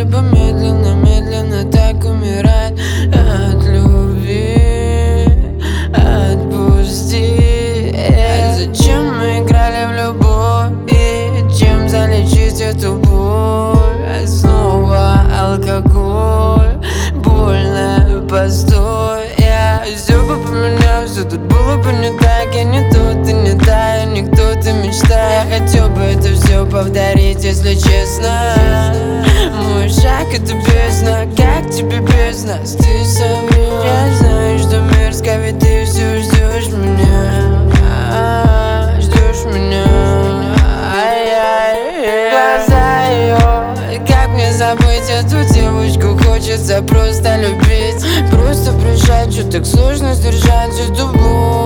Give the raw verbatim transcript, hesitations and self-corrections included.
либо медленно, медленно так умирать от любви. Отпусти. А зачем мы играли в любовь? И чем залечить эту боль? А снова алкоголь. Больно, постой. Я все бы поменял, все тут было бы не так. Я не тот, ты не та, я не кто ты мечта. Я хотел бы это все повторить, если честно. Мой шаг это бездна, как тебе без нас? Ты соврёшь. Я знаю, что мерзко, ведь ты все ждешь меня. А, ждешь меня. Глаза ее, как мне забыть эту девочку? Хочется просто любить, просто прижать, что так сложно сдержать эту боль.